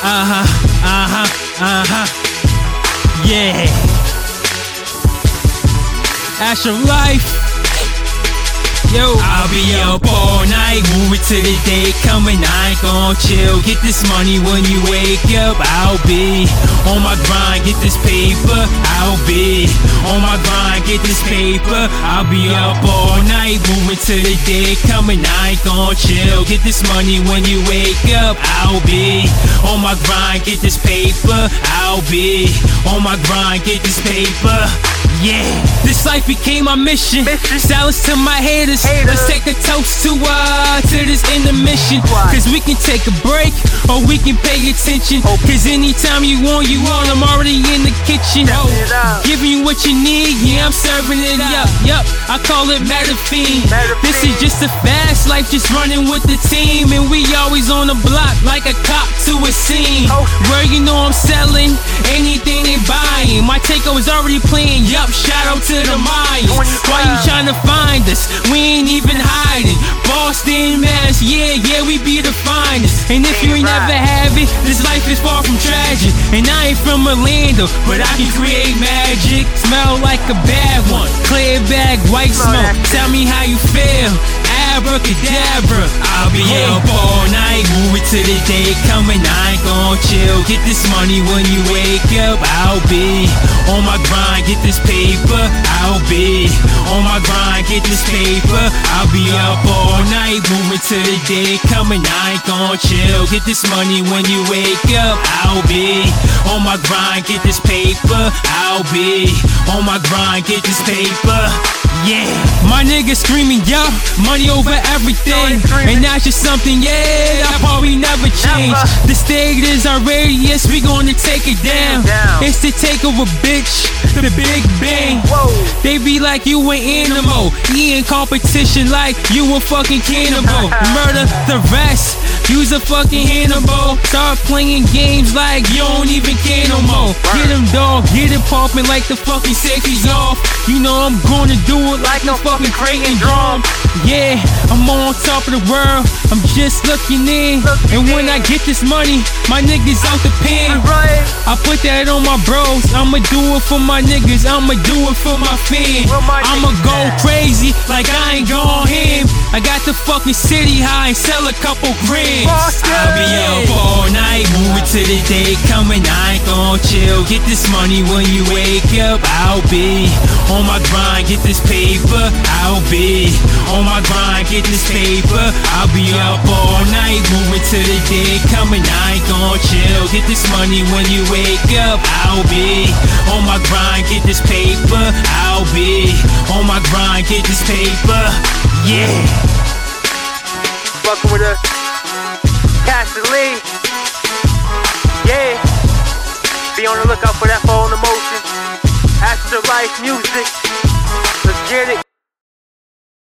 Yeah. Astro Life. Yo, I'll be up all night, moving to the day coming. I ain't gon' chill. Get this money when you wake up. I'll be on my grind, get this paper. I'll be on my grind, get this paper. I'll be up all night, moving to the day coming. I ain't gon' chill. Get this money when you wake up. I'll be on my grind, get this paper. I'll be on my grind, get this paper. Yeah, this life became my mission. Silence to my haters. Let's take a toast to this intermission. Cause we can take a break or we can pay attention. Cause anytime you want, I'm already in the kitchen. Giving you what you need, yeah, I'm serving it up. Yup, I call it Metafine. This is just a fast life, just running with the team. And we always on the block like a cop to a scene. Where you know I'm selling anything they buying. My takeover's already playing, yup, shout out to the Mayans. Why you tryna find us? We ain't even hiding. Boston, Mass, yeah, we be the finest. And if you ain't never have it, this life is far from tragic. And I ain't from Orlando, but I can create magic. Smell like a bad one, clear bag, white smoke. Tell me how you feel, abracadabra. I'll be up all night, moving to the day coming. I ain't gon' chill. Get this money when you wake up. I'll be on my grind, get this paper. I'll be on my grind, get this paper. I'll be up all night, moving to the day coming. I ain't gon' chill. Get this money when you wake up. I'll be on my grind, get this paper. I'll be on my grind, get this paper. Yeah, my niggas screaming, yo, money over everything. And that's just something, yeah, that probably never change. The state is our radius, we gonna take it down. It's the takeover, bitch, the Big Bang. They be like you an animal, he in competition like you a fucking cannibal. Murder the rest, you's a fucking Hannibal. Start playing games like you don't even care no more. Get him, dog, get it poppin' like the fucking safety's off. You know I'm gonna do it like no fucking Creighton drum. Yeah, I'm on top of the world, I'm just looking in. And when I get this money, my niggas out the pen. I put that on my bros, I'ma do it for my niggas, I'ma do it for my fans. I'ma go crazy like I ain't gon' him. I got the fucking city high and sell a couple grand. I'll be up all night, moving to the day coming. I ain't gon' chill. Get this money when you wake up. I'll be on my grind, get this paper. I'll be on my grind, get this paper. I'll be up all night, moving to the day coming. I ain't gon' chill. Get this money when you wake up. I'll be on my grind, get this paper. I'll be on my grind, get this paper. Yeah. Fucking with us, Cassie Lee. Yeah. Be on the lookout for that phone emotion. Astro Life music. Let's get it.